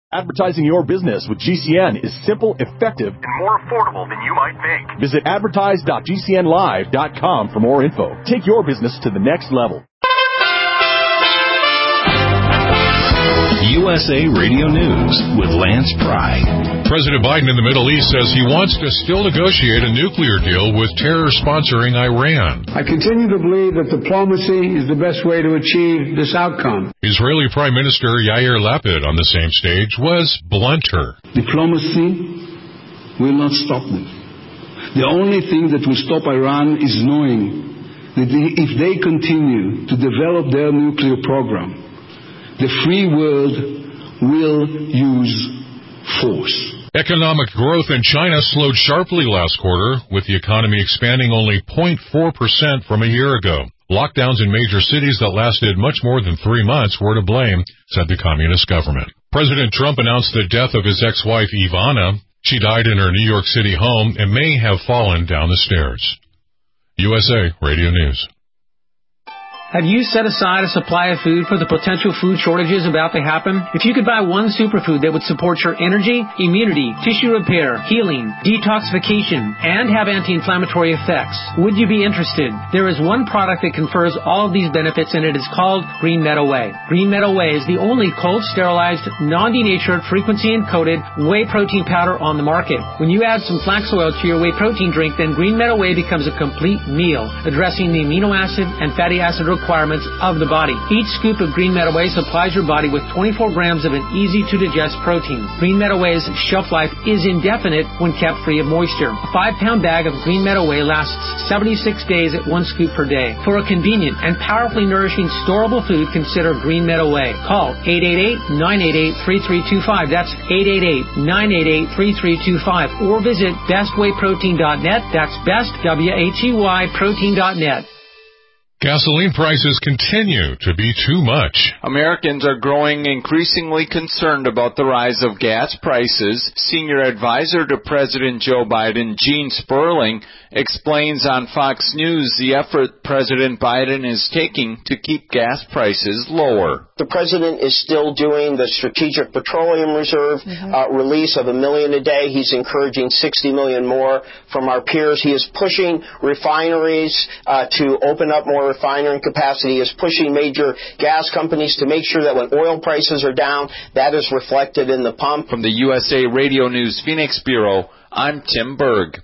Advertising your business with GCN is simple, effective, and more affordable than you might think. Visit advertise.gcnlive.com for more info. Take your business to the next level. USA Radio News with Lance Pry. President Biden in the Middle East says he wants to still negotiate a nuclear deal with terror-sponsoring Iran. I continue to believe that diplomacy is the best way to achieve this outcome. Israeli Prime Minister Yair Lapid on the same stage was blunter. Diplomacy will not stop them. The only thing that will stop Iran is knowing that if they continue to develop their nuclear program, the free world will use force. Economic growth in China slowed sharply last quarter, with the economy expanding only 0.4% from a year ago. Lockdowns in major cities that lasted much more than 3 months were to blame, said the communist government. President Trump announced the death of his ex-wife Ivana. She died in her New York City home and may have fallen down the stairs. USA Radio News. Have you set aside a supply of food for the potential food shortages about to happen? If you could buy one superfood that would support your energy, immunity, tissue repair, healing, detoxification, and have anti-inflammatory effects, would you be interested? There is one product that confers all of these benefits, and it is called Green Meadow Whey. Green Meadow Whey is the only cold sterilized, non-denatured, frequency encoded whey protein powder on the market. When you add some flax oil to your whey protein drink, then Green Meadow Whey becomes a complete meal, addressing the amino acid and fatty acid requirements of the body. Each scoop of Green Meadow Whey supplies your body with 24 grams of an easy-to-digest protein. Green Meadow Whey's shelf life is indefinite when kept free of moisture. A 5-pound bag of Green Meadow Whey lasts 76 days at 1 scoop per day. For a convenient and powerfully nourishing storable food, consider Green Meadow Whey. Call 888-988-3325. That's 888-988-3325. Or visit bestwheyprotein.net. That's best, W-H-E-Y, protein.net. Gasoline prices continue to be too much. Americans are growing increasingly concerned about the rise of gas prices. Senior advisor to President Joe Biden, Gene Sperling, explains on Fox News the effort President Biden is taking to keep gas prices lower. The president is still doing the Strategic Petroleum Reserve release of 1 million a day. He's encouraging 60 million more from our peers. He is pushing refineries to open up more refinery capacity. He is pushing major gas companies to make sure that when oil prices are down, that is reflected in the pump. From the USA Radio News Phoenix Bureau, I'm Tim Berg.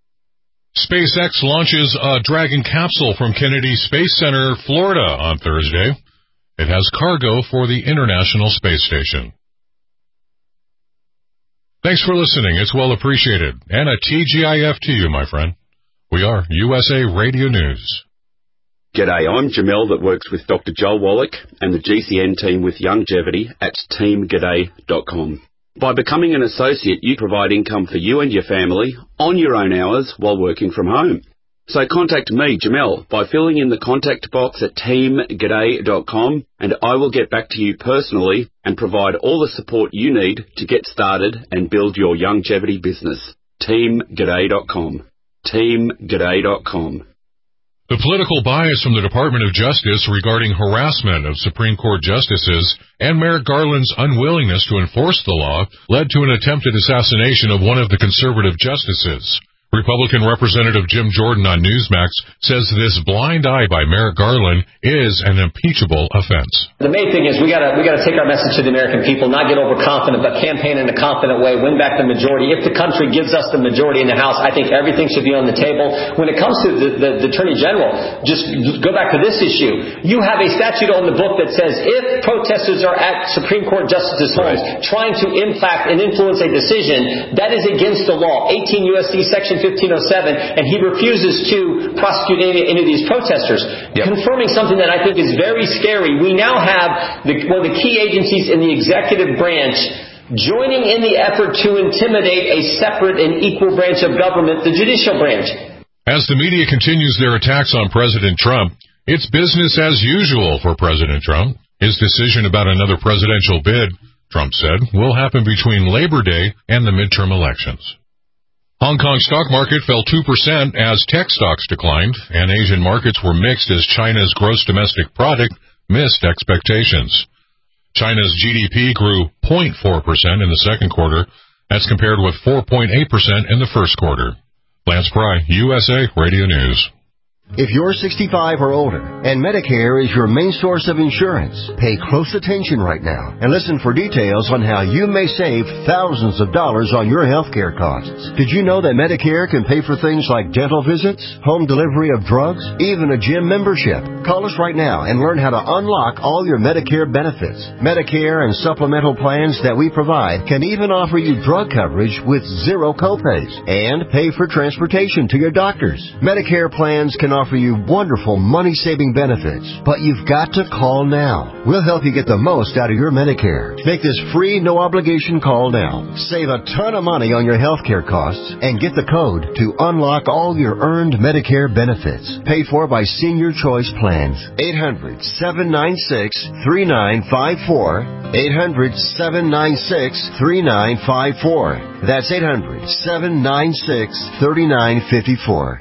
SpaceX launches a Dragon capsule from Kennedy Space Center, Florida on Thursday. It has cargo for the International Space Station. Thanks for listening. It's well appreciated. And a TGIF to you, my friend. We are USA Radio News. G'day, I'm Jamel that works with Dr. Joel Wallach and the GCN team with Longevity at teamg'day.com. By becoming an associate, you provide income for you and your family on your own hours while working from home. So contact me, Jamel, by filling in the contact box at teamg'day.com, and I will get back to you personally and provide all the support you need to get started and build your longevity business. teamg'day.com. teamg'day.com. The political bias from the Department of Justice regarding harassment of Supreme Court justices and Merrick Garland's unwillingness to enforce the law led to an attempted assassination of one of the conservative justices. Republican Representative Jim Jordan on Newsmax says this blind eye by Merrick Garland is an impeachable offense. The main thing is we gotta take our message to the American people, not get overconfident, but campaign in a confident way, win back the majority. If the country gives us the majority in the House, I think everything should be on the table. When it comes to the Attorney General, just go back to this issue. You have a statute on the book that says if protesters are at Supreme Court justices' homes trying to impact and influence a decision, that is against the law. 18 U.S.C. Section 1507, and he refuses to prosecute any of these protesters, confirming something that I think is very scary. We now have one of the key agencies in the executive branch joining in the effort to intimidate a separate and equal branch of government, the judicial branch. As the media continues their attacks on President Trump, it's business as usual for President Trump. His decision about another presidential bid, Trump said, will happen between Labor Day and the midterm elections. Hong Kong stock market fell 2% as tech stocks declined, and Asian markets were mixed as China's gross domestic product missed expectations. China's GDP grew 0.4% in the second quarter, as compared with 4.8% in the first quarter. Lance Pry, USA Radio News. If you're 65 or older and Medicare is your main source of insurance, pay close attention right now and listen for details on how you may save thousands of dollars on your health care costs. Did you know that Medicare can pay for things like dental visits, home delivery of drugs, even a gym membership? Call us right now and learn how to unlock all your Medicare benefits. Medicare and supplemental plans that we provide can even offer you drug coverage with zero copays and pay for transportation to your doctors. Medicare plans can offer you wonderful money-saving benefits, but you've got to call now. We'll help you get the most out of your Medicare. Make this free, no-obligation call now. Save a ton of money on your health care costs and get the code to unlock all your earned Medicare benefits. Paid for by Senior Choice Plans. 800-796-3954. 800-796-3954. That's 800-796-3954.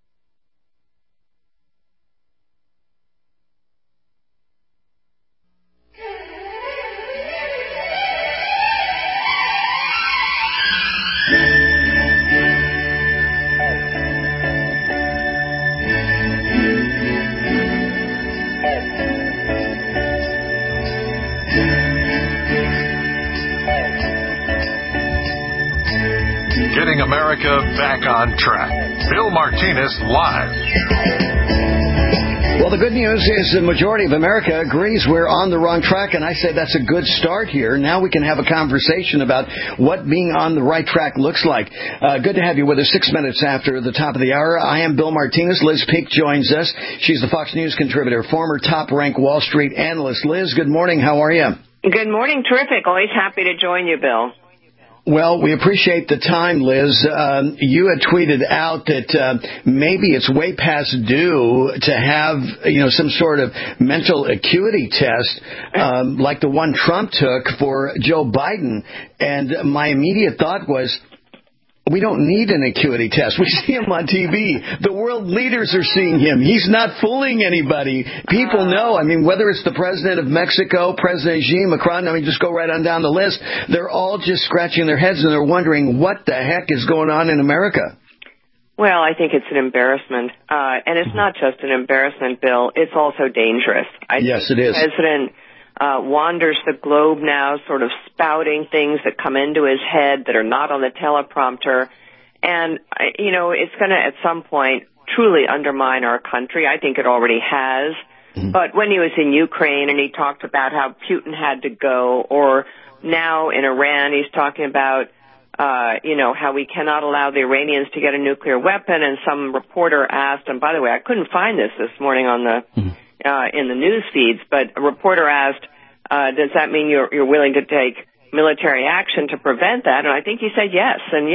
Getting America back on track. Bill Martinez live. Well, the good news is the majority of America agrees we're on the wrong track, and I say that's a good start here. Now we can have a conversation about what being on the right track looks like. Good to have you with us 6 minutes after the top of the hour. I am Bill Martinez. Liz Peek joins us. She's the Fox News contributor, former top-ranked Wall Street analyst. Liz, good morning. How are you? Good morning. Terrific. Always happy to join you, Bill. Well, we appreciate the time, Liz. You had tweeted out that maybe it's way past due to have, some sort of mental acuity test like the one Trump took for Joe Biden. And my immediate thought was, we don't need an acuity test. We see him on TV. The world leaders are seeing him. He's not fooling anybody. People know. I mean, whether it's the president of Mexico, President Xi, Macron, just go right on down the list. They're all just scratching their heads and they're wondering what the heck is going on in America. Well, I think it's an embarrassment. And it's not just an embarrassment, Bill. It's also dangerous. Yes, it is. The president wanders the globe now, sort of spouting things that come into his head that are not on the teleprompter. And, it's going to, at some point, truly undermine our country. I think it already has. Mm-hmm. But when he was in Ukraine and he talked about how Putin had to go, or now in Iran he's talking about, how we cannot allow the Iranians to get a nuclear weapon. And some reporter asked, and by the way, I couldn't find this morning on the in the news feeds, but a reporter asked, does that mean you're willing to take military action to prevent that? And I think he said yes. And,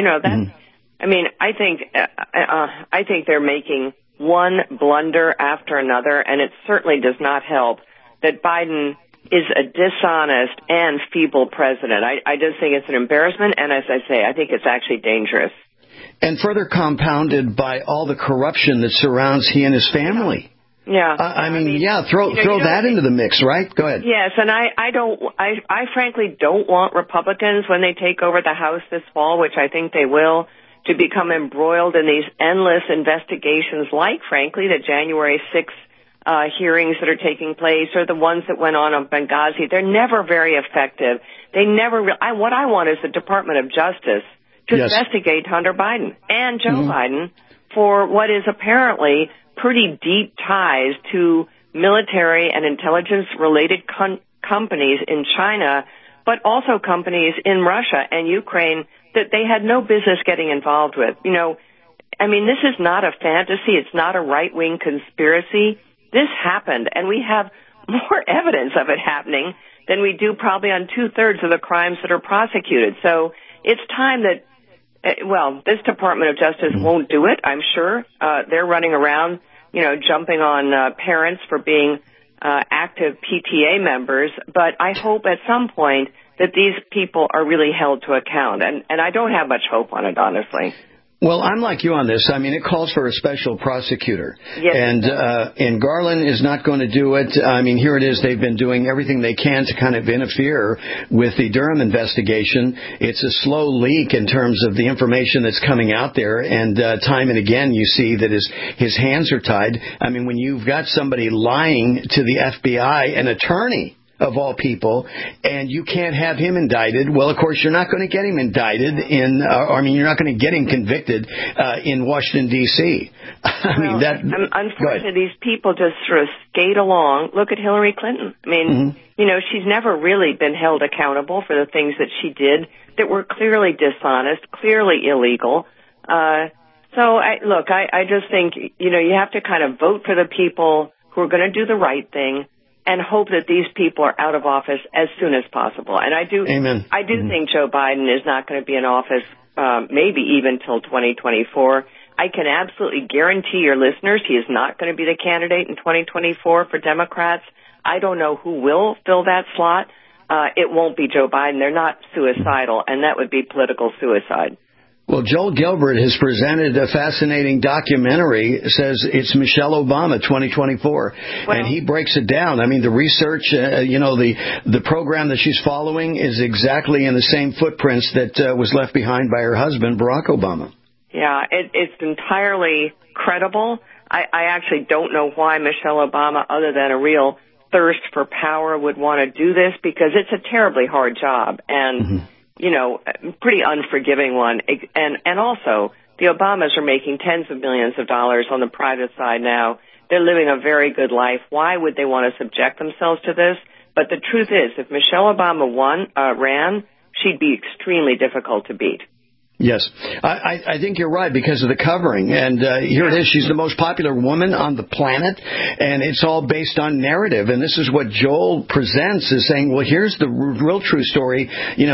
I think they're making one blunder after another, and it certainly does not help that Biden is a dishonest and feeble president. I just think it's an embarrassment, and as I say, I think it's actually dangerous. And further compounded by all the corruption that surrounds he and his family. Yeah. Throw that into the mix, right? Go ahead. Yes, and I frankly don't want Republicans, when they take over the House this fall, which I think they will, to become embroiled in these endless investigations like, frankly, the January 6th hearings that are taking place, or the ones that went on Benghazi. They're never very effective. They never what I want is the Department of Justice to investigate Hunter Biden and Joe Biden for what is apparently pretty deep ties to military and intelligence-related companies in China, but also companies in Russia and Ukraine that they had no business getting involved with. This is not a fantasy. It's not a right-wing conspiracy. This happened, and we have more evidence of it happening than we do probably on 2/3 of the crimes that are prosecuted. So it's time that this Department of Justice won't do it, I'm sure. They're running around, jumping on parents for being active PTA members. But I hope at some point that these people are really held to account. And I don't have much hope on it, honestly. Well, I'm like you on this. I mean, it calls for a special prosecutor. Yes, and Garland is not going to do it. I mean, here it is. They've been doing everything they can to kind of interfere with the Durham investigation. It's a slow leak in terms of the information that's coming out there. And time and again, you see that his hands are tied. I mean, when you've got somebody lying to the FBI, an attorney of all people, and you can't have him indicted. Well, of course, you're not going to get him indicted you're not going to get him convicted in Washington, D.C. Unfortunately, these people just sort of skate along. Look at Hillary Clinton. I mean, she's never really been held accountable for the things that she did that were clearly dishonest, clearly illegal. I just think, you have to kind of vote for the people who are going to do the right thing, and hope that these people are out of office as soon as possible. And I do think Joe Biden is not going to be in office maybe even till 2024. I can absolutely guarantee your listeners he is not going to be the candidate in 2024 for Democrats. I don't know who will fill that slot. It won't be Joe Biden. They're not suicidal, and that would be political suicide. Well, Joel Gilbert has presented a fascinating documentary. It says it's Michelle Obama 2024. And he breaks it down. I mean, the research, the program that she's following is exactly in the same footprints that was left behind by her husband, Barack Obama. Yeah, it's entirely credible. I actually don't know why Michelle Obama, other than a real thirst for power, would want to do this, because it's a terribly hard job. And pretty unforgiving one. And also, the Obamas are making tens of millions of dollars on the private side now. They're living a very good life. Why would they want to subject themselves to this? But the truth is, if Michelle Obama ran, she'd be extremely difficult to beat. Yes, I think you're right because of the covering. And here it is. She's the most popular woman on the planet, and it's all based on narrative. And this is what Joel presents, is saying, well, here's the real true story.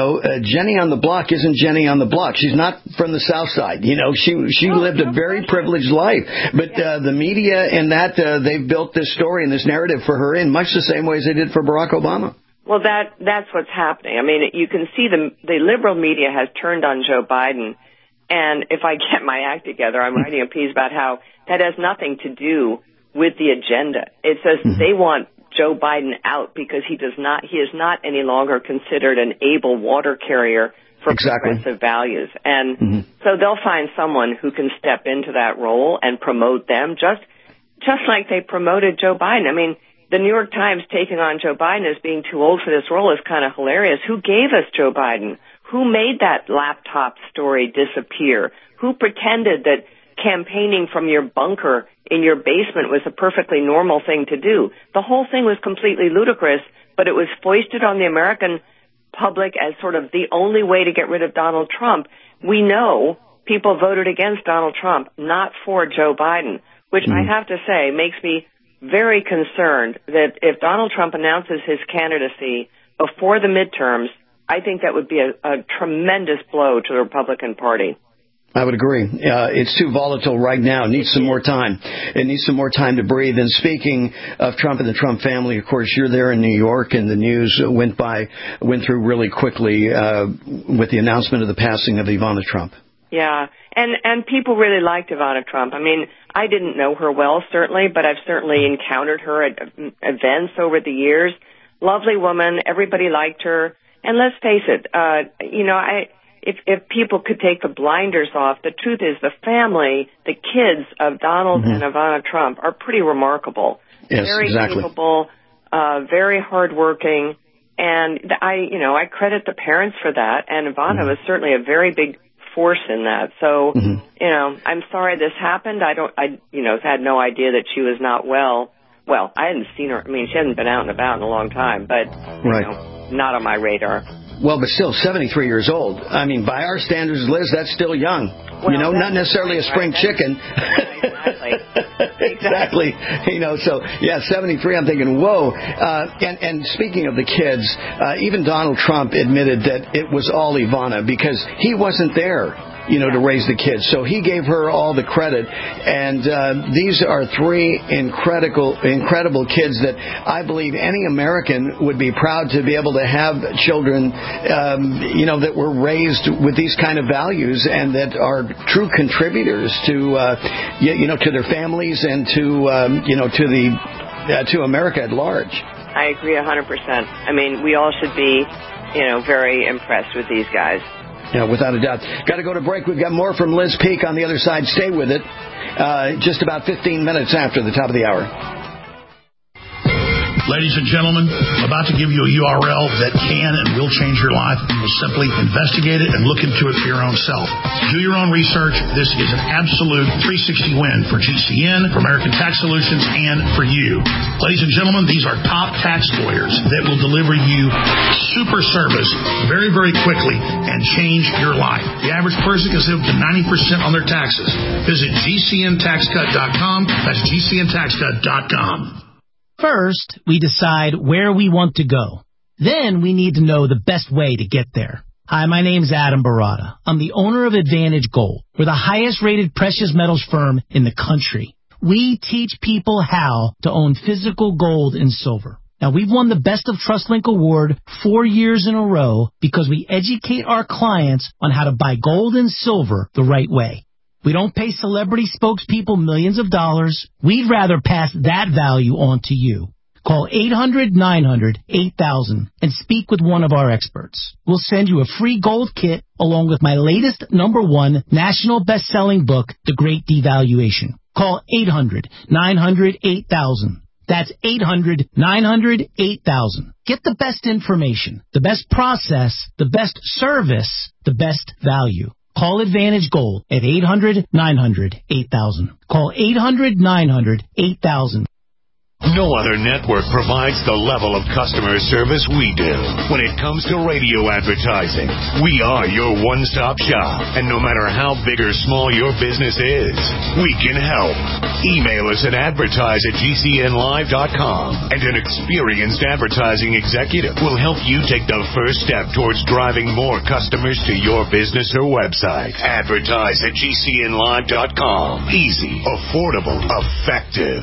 Jenny on the block isn't Jenny on the block. She's not from the South Side. She lived a very privileged life. But the media and they've built this story and this narrative for her in much the same way as they did for Barack Obama. Well, that's what's happening. I mean, you can see the liberal media has turned on Joe Biden, and if I get my act together, I'm writing a piece about how that has nothing to do with the agenda. It says they want Joe Biden out because he is not any longer considered an able water carrier for progressive values. And so they'll find someone who can step into that role and promote them, just like they promoted Joe Biden. I mean, the New York Times taking on Joe Biden as being too old for this role is kind of hilarious. Who gave us Joe Biden? Who made that laptop story disappear? Who pretended that campaigning from your bunker in your basement was a perfectly normal thing to do? The whole thing was completely ludicrous, but it was foisted on the American public as sort of the only way to get rid of Donald Trump. We know people voted against Donald Trump, not for Joe Biden, which I have to say makes me very concerned that if Donald Trump announces his candidacy before the midterms, I think that would be a tremendous blow to the Republican Party. I would agree. It's too volatile right now. It needs some more time. It needs some more time to breathe. And speaking of Trump and the Trump family, of course, you're there in New York, and the news went through really quickly with the announcement of the passing of Ivana Trump. Yeah, and people really liked Ivana Trump. I mean, I didn't know her well, certainly, but I've certainly encountered her at events over the years. Lovely woman. Everybody liked her. And let's face it, if people could take the blinders off, the truth is the family, the kids of Donald and Ivana Trump are pretty remarkable. Yes, very exactly. capable, very hardworking. And I credit the parents for that. And Ivana was certainly a very big force in that. So, I'm sorry this happened. I had no idea that she was not well. Well, I hadn't seen her. I mean, she hasn't been out and about in a long time, but, not on my radar. Well, but still 73 years old. I mean, by our standards, Liz, that's still young. Well, not necessarily a spring chicken. Exactly. 73, I'm thinking, whoa. And speaking of the kids, even Donald Trump admitted that it was all Ivana because he wasn't there, to raise the kids. So he gave her all the credit. And these are three incredible kids that I believe any American would be proud to be able to have children, that were raised with these kind of values and that are true contributors to to their families and to America at large. I agree 100%. I mean, we all should be, very impressed with these guys. Yeah, without a doubt. Got to go to break. We've got more from Liz Peek on the other side. Stay with it. Just about 15 minutes after the top of the hour. Ladies and gentlemen, about to give you a URL that can and will change your life. You will simply investigate it and look into it for your own self. Do your own research. This is an absolute 360 win for GCN, for American Tax Solutions, and for you. Ladies and gentlemen, these are top tax lawyers that will deliver you super service very, very quickly and change your life. The average person can save up to 90% on their taxes. Visit GCNTaxCut.com. That's GCNTaxCut.com. First, we decide where we want to go. Then we need to know the best way to get there. Hi, my name's Adam Barada. I'm the owner of Advantage Gold. We're the highest rated precious metals firm in the country. We teach people how to own physical gold and silver. Now, we've won the Best of TrustLink Award 4 years in a row because we educate our clients on how to buy gold and silver the right way. We don't pay celebrity spokespeople millions of dollars. We'd rather pass that value on to you. Call 800-900-8000 and speak with one of our experts. We'll send you a free gold kit along with my latest #1 national best-selling book, The Great Devaluation. Call 800-900-8000. That's 800-900-8000. Get the best information, the best process, the best service, the best value. Call Advantage Gold at 800-900-8000. Call 800-900-8000. No other network provides the level of customer service we do. When it comes to radio advertising, we are your one-stop shop. And no matter how big or small your business is, we can help. Email us at advertise@gcnlive.com, and an experienced advertising executive will help you take the first step towards driving more customers to your business or website. Advertise@gcnlive.com. Easy, affordable, effective.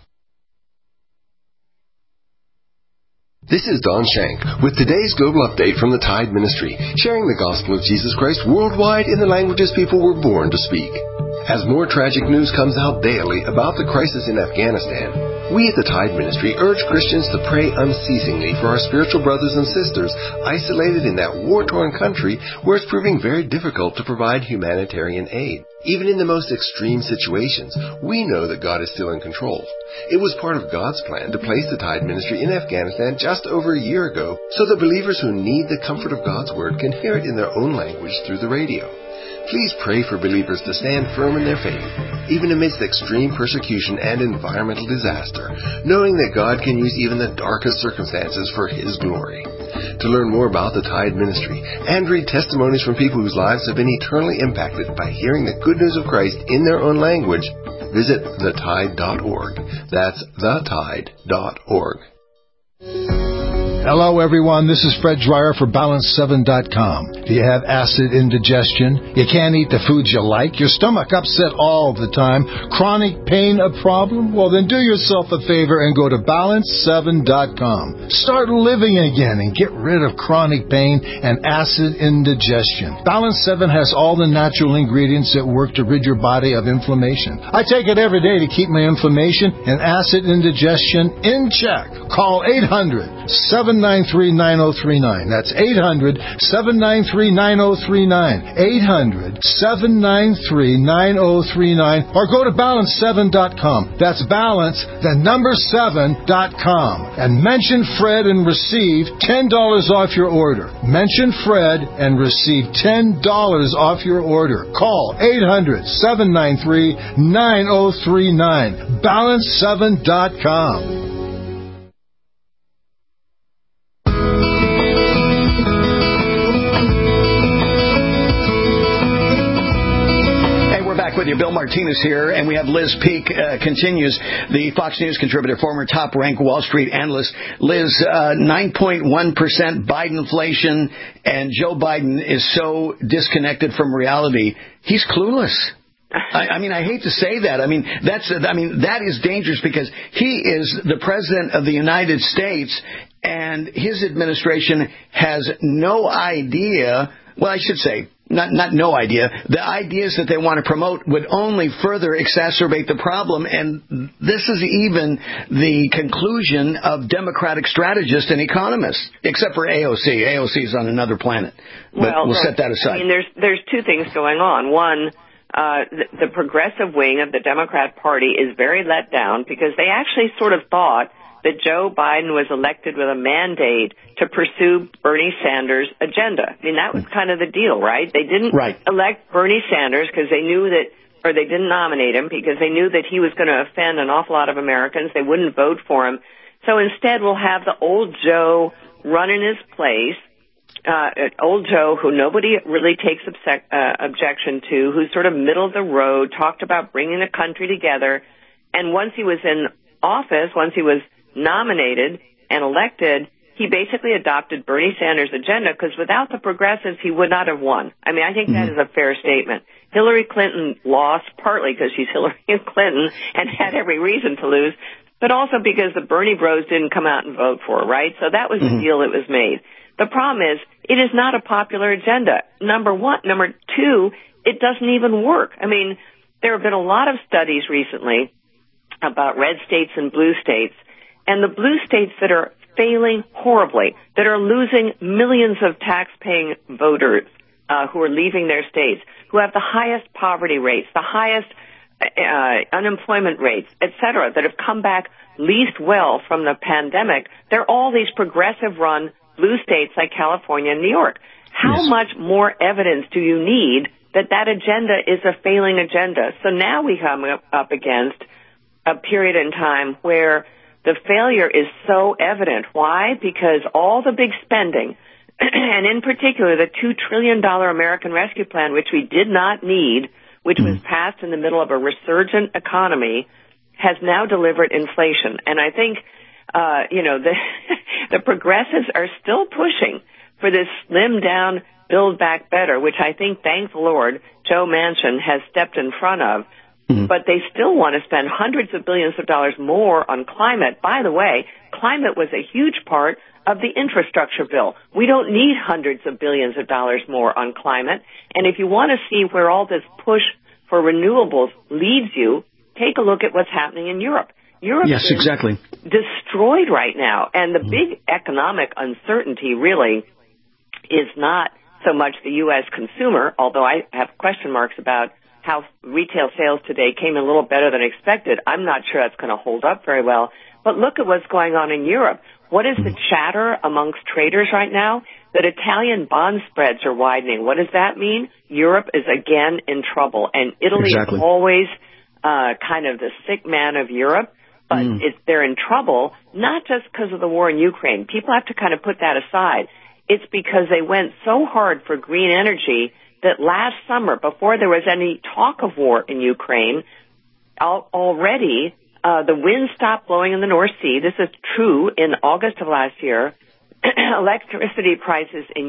This is Don Shank with today's global update from the Tide Ministry, sharing the gospel of Jesus Christ worldwide in the languages people were born to speak. As more tragic news comes out daily about the crisis in Afghanistan, we at the Tide Ministry urge Christians to pray unceasingly for our spiritual brothers and sisters isolated in that war-torn country where it's proving very difficult to provide humanitarian aid. Even in the most extreme situations, we know that God is still in control. It was part of God's plan to place the Tide Ministry in Afghanistan just over a year ago so that believers who need the comfort of God's Word can hear it in their own language through the radio. Please pray for believers to stand firm in their faith, even amidst extreme persecution and environmental disaster, knowing that God can use even the darkest circumstances for His glory. To learn more about the Tide Ministry and read testimonies from people whose lives have been eternally impacted by hearing the good news of Christ in their own language, visit thetide.org. That's thetide.org. Hello, everyone. This is Fred Dreyer for Balance7.com. Do you have acid indigestion? You can't eat the foods you like? Your stomach upset all the time? Chronic pain a problem? Well, then do yourself a favor and go to Balance7.com. Start living again and get rid of chronic pain and acid indigestion. Balance 7 has all the natural ingredients that work to rid your body of inflammation. I take it every day to keep my inflammation and acid indigestion in check. Call 800-793-9039. That's 800-793-9039. 800-793-9039. Or go to Balance7.com. That's Balance, the number 7.com. And mention Fred and receive $10 off your order. Mention Fred and receive $10 off your order. Call 800-793-9039. Balance7.com. With you, Bill Martinez here, and we have Liz Peek continues, the Fox News contributor, former top-ranked Wall Street analyst. Liz, 9.1% Biden inflation, and Joe Biden is so disconnected from reality. He's clueless. I mean, I hate to say that. That is dangerous because he is the president of the United States, and his administration has no idea. Well, I should say, no idea. The ideas that they want to promote would only further exacerbate the problem, and this is even the conclusion of Democratic strategists and economists, except for AOC. AOC is on another planet, but we'll set that aside. I mean, there's two things going on. One, the progressive wing of the Democrat Party is very let down because they actually sort of thought that Joe Biden was elected with a mandate to pursue Bernie Sanders' agenda. I mean, that was kind of the deal, right? They didn't elect Bernie Sanders because they knew that, or they didn't nominate him because they knew that he was going to offend an awful lot of Americans. They wouldn't vote for him. So instead, we'll have the old Joe run in his place, old Joe who nobody really takes objection to, who's sort of middle of the road, talked about bringing the country together. And once he was in office, once he was nominated and elected, he basically adopted Bernie Sanders' agenda because without the progressives, he would not have won. I mean, I think that is a fair statement. Hillary Clinton lost partly because she's Hillary Clinton and had every reason to lose, but also because the Bernie bros didn't come out and vote for her, right? So that was the deal that was made. The problem is, it is not a popular agenda, number one. Number two, it doesn't even work. I mean, there have been a lot of studies recently about red states and blue states, and the blue states that are failing horribly, that are losing millions of tax-paying voters who are leaving their states, who have the highest poverty rates, the highest unemployment rates, et cetera, that have come back least well from the pandemic, they're all these progressive-run blue states like California and New York. How much more evidence do you need that that agenda is a failing agenda? So now we come up against a period in time where the failure is so evident. Why? Because all the big spending, and in particular the $2 trillion American Rescue Plan, which we did not need, which was passed in the middle of a resurgent economy, has now delivered inflation. And I think, the progressives are still pushing for this slim down, build back better, which I think, thank the Lord, Joe Manchin has stepped in front of. But they still want to spend hundreds of billions of dollars more on climate. By the way, climate was a huge part of the infrastructure bill. We don't need hundreds of billions of dollars more on climate. And if you want to see where all this push for renewables leads you, take a look at what's happening in Europe. Europe is destroyed right now. And the big economic uncertainty really is not so much the U.S. consumer, although I have question marks about how retail sales today came in a little better than expected. I'm not sure that's going to hold up very well. But look at what's going on in Europe. What is the chatter amongst traders right now? That Italian bond spreads are widening. What does that mean? Europe is again in trouble. And Italy is always kind of the sick man of Europe. But they're in trouble, not just because of the war in Ukraine. People have to kind of put that aside. It's because they went so hard for green energy that last summer, before there was any talk of war in Ukraine, already the wind stopped blowing in the North Sea. This is true in August of last year. Electricity prices in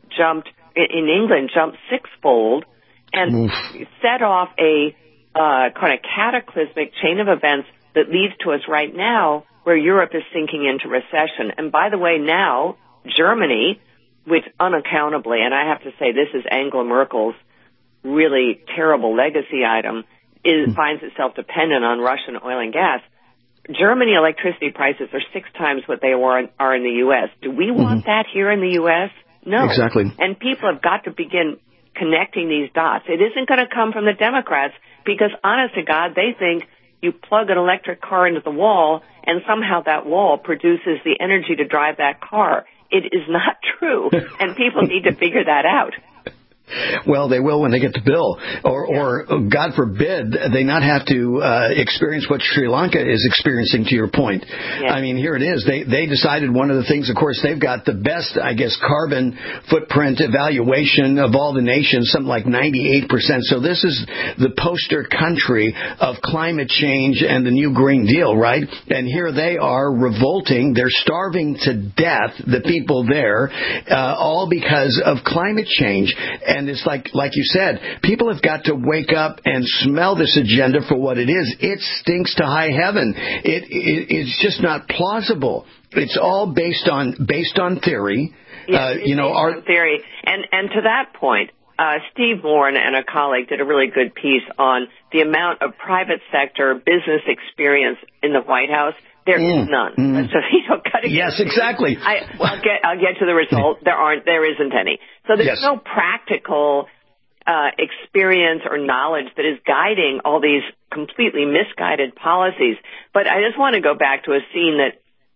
England jumped sixfold and set off a kind of cataclysmic chain of events that leads to us right now where Europe is sinking into recession. And by the way, now Germany, which unaccountably, and I have to say this is Angela Merkel's really terrible legacy item, finds itself dependent on Russian oil and gas. Germany electricity prices are 6 times what they are in the U.S. Do we want that here in the U.S.? No. Exactly. And people have got to begin connecting these dots. It isn't going to come from the Democrats because, honest to God, they think you plug an electric car into the wall and somehow that wall produces the energy to drive that car. It is not true, and people need to figure that out. Well, they will when they get the bill. Or God forbid, they not have to experience what Sri Lanka is experiencing, to your point. Yes. I mean, here it is. They decided one of the things, of course, they've got the best, I guess, carbon footprint evaluation of all the nations, something like 98%. So this is the poster country of climate change and the new Green Deal, right? And here they are revolting. They're starving to death, the people there, all because of climate change. And it's like you said, people have got to wake up and smell this agenda for what it is. It stinks to high heaven. It's just not plausible. It's all based on theory. Yes, based on theory. And to that point, Steve Moore and a colleague did a really good piece on the amount of private sector business experience in the White House. There is none. So, cutting. Yes, exactly. I'll get to the result. There isn't any. So there's no practical experience or knowledge that is guiding all these completely misguided policies. But I just want to go back to a scene that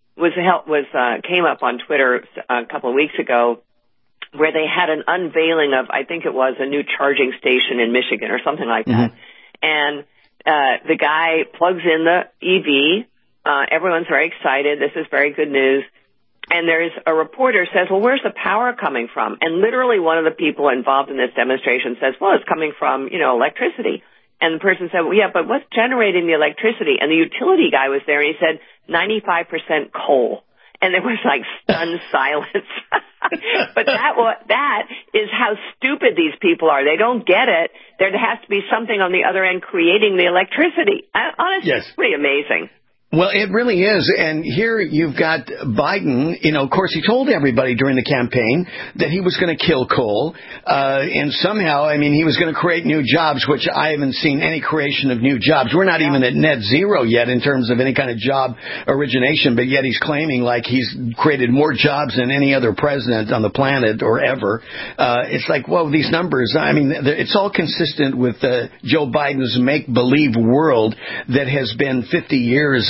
came up on Twitter a couple of weeks ago, where they had an unveiling of, I think it was a new charging station in Michigan or something like that. And the guy plugs in the EV. Everyone's very excited. This is very good news. And there's a reporter says, well, where's the power coming from? And literally one of the people involved in this demonstration says, well, it's coming from, electricity. And the person said, well, yeah, but what's generating the electricity? And the utility guy was there, and he said 95% coal. And there was like stunned silence. But that is how stupid these people are. They don't get it. There has to be something on the other end creating the electricity. Honestly, it's pretty amazing. Well, it really is. And here you've got Biden, of course, he told everybody during the campaign that he was going to kill coal. And somehow, he was going to create new jobs, which I haven't seen any creation of new jobs. We're not even at net zero yet in terms of any kind of job origination, but yet he's claiming like he's created more jobs than any other president on the planet or ever. It's like, well, these numbers, it's all consistent with Joe Biden's make-believe world that has been 50 years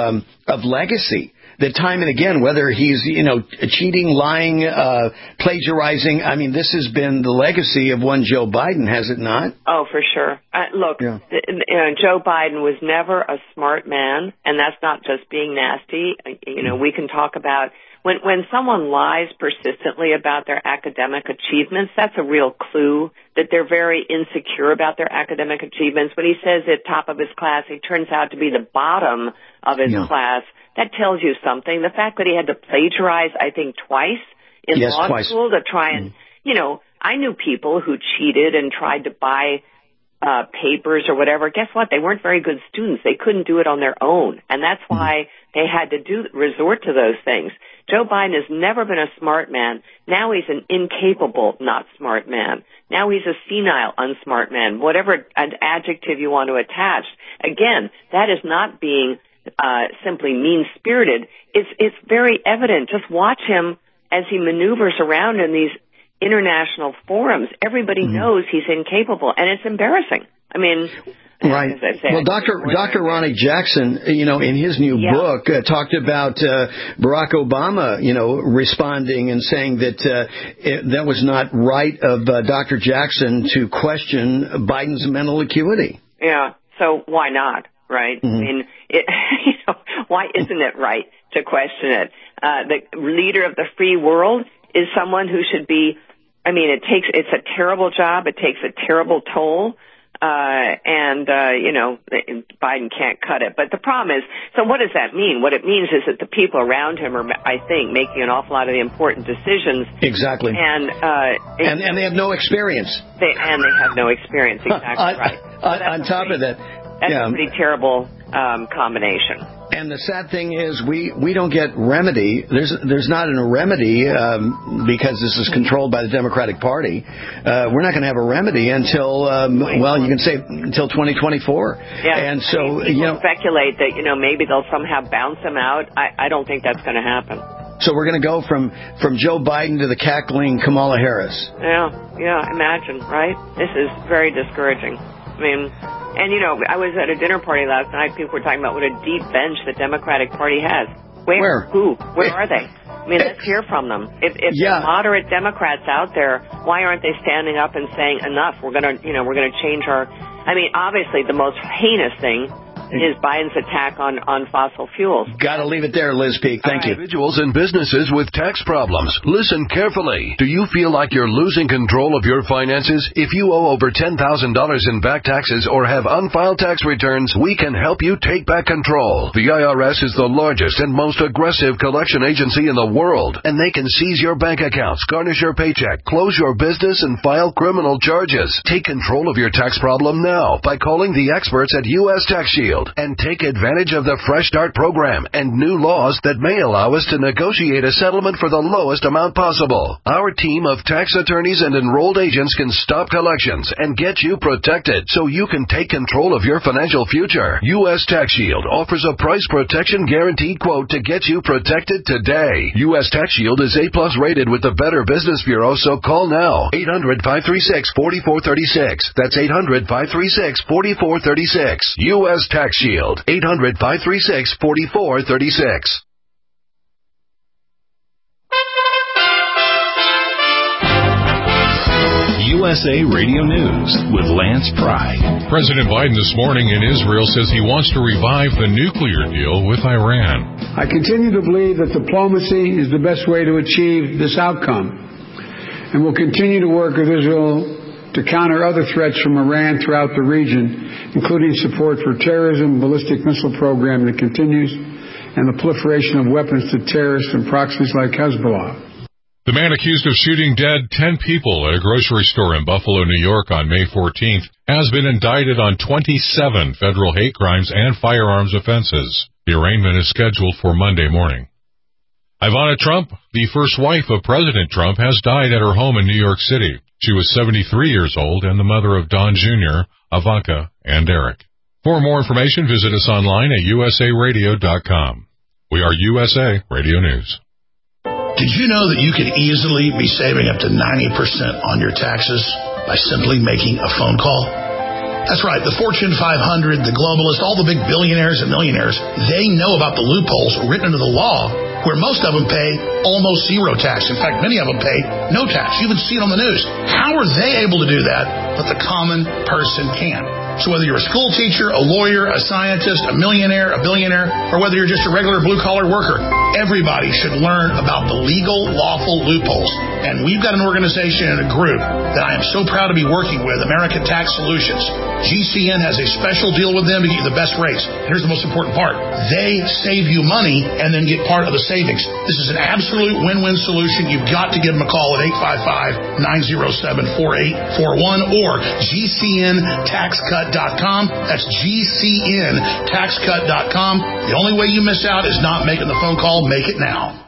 of legacy. That time and again, whether he's, cheating, lying, plagiarizing, this has been the legacy of one Joe Biden, has it not? Oh, for sure. Look, Joe Biden was never a smart man, and that's not just being nasty. We can talk about when someone lies persistently about their academic achievements, that's a real clue that they're very insecure about their academic achievements. When he says at top of his class, he turns out to be the bottom of his class. That tells you something. The fact that he had to plagiarize, I think, twice in law school to try and, I knew people who cheated and tried to buy papers or whatever. Guess what? They weren't very good students. They couldn't do it on their own. And that's why they had to resort to those things. Joe Biden has never been a smart man. Now he's an incapable, not smart man. Now he's a senile, unsmart man, whatever an adjective you want to attach. Again, that is not being simply mean-spirited. It's very evident. Just watch him as he maneuvers around in these international forums. Everybody knows he's incapable, and it's embarrassing. Right. Well, Dr. Ronnie Jackson, in his new book, talked about Barack Obama, responding and saying that that was not right of Dr. Jackson to question Biden's mental acuity. Yeah. So why not? Right? Why isn't it right to question it? The leader of the free world is someone who should be. It's a terrible job. It takes a terrible toll. Biden can't cut it. But the problem is, so what does that mean? What it means is that the people around him are, I think, making an awful lot of the important decisions. Exactly. And they have no experience. They have no experience. Exactly right. On top of that. That's a pretty terrible combination. And the sad thing is we don't get remedy. There's not a remedy because this is controlled by the Democratic Party. We're not going to have a remedy until, you can say until 2024. Yeah. And so, people speculate that, maybe they'll somehow bounce him out. I don't think that's going to happen. So we're going to go from Joe Biden to the cackling Kamala Harris. Yeah, imagine, right? This is very discouraging. I was at a dinner party last night. People were talking about what a deep bench the Democratic Party has. Where? Who? Where are they? Let's hear from them. If there are moderate Democrats out there, why aren't they standing up and saying enough? We're gonna change our. Obviously, the most heinous thing is Biden's attack on fossil fuels. Got to leave it there, Liz Peek. Thank you. Individuals and businesses with tax problems, listen carefully. Do you feel like you're losing control of your finances? If you owe over $10,000 in back taxes or have unfiled tax returns, we can help you take back control. The IRS is the largest and most aggressive collection agency in the world, and they can seize your bank accounts, garnish your paycheck, close your business, and file criminal charges. Take control of your tax problem now by calling the experts at U.S. Tax Shield. Shield and take advantage of the Fresh Start program and new laws that may allow us to negotiate a settlement for the lowest amount possible. Our team of tax attorneys and enrolled agents can stop collections and get you protected so you can take control of your financial future. U.S. Tax Shield offers a price protection guaranteed quote to get you protected today. U.S. Tax Shield is A+ rated with the Better Business Bureau, so call now. 800-536-4436. That's 800-536-4436. U.S. Tax Shield. 800-536-4436. USA Radio News with Lance Pry. President Biden this morning in Israel says he wants to revive the nuclear deal with Iran. I continue to believe that diplomacy is the best way to achieve this outcome, and will continue to work with Israel to counter other threats from Iran throughout the region, including support for terrorism, ballistic missile program that continues, and the proliferation of weapons to terrorists and proxies like Hezbollah. The man accused of shooting dead 10 people at a grocery store in Buffalo, New York on May 14th has been indicted on 27 federal hate crimes and firearms offenses. The arraignment is scheduled for Monday morning. Ivana Trump, the first wife of President Trump, has died at her home in New York City. She was 73 years old and the mother of Don Jr., Ivanka, and Eric. For more information, visit us online at usaradio.com. We are USA Radio News. Did you know that you could easily be saving up to 90% on your taxes by simply making a phone call? That's right. The Fortune 500, the globalists, all the big billionaires and millionaires, they know about the loopholes written into the law where most of them pay almost zero tax. In fact, many of them pay no tax. You even see it on the news. How are they able to do that, but the common person can't? So whether you're a school teacher, a lawyer, a scientist, a millionaire, a billionaire, or whether you're just a regular blue-collar worker, everybody should learn about the legal, lawful loopholes. And we've got an organization and a group that I am so proud to be working with, American Tax Solutions. GCN has a special deal with them to get you the best rates. Here's the most important part. They save you money and then get part of the savings. This is an absolute win-win solution. You've got to give them a call at 855-907-4841 or GCNTaxCut.com. That's GCNTaxCut.com. The only way you miss out is not making the phone call. Make it now.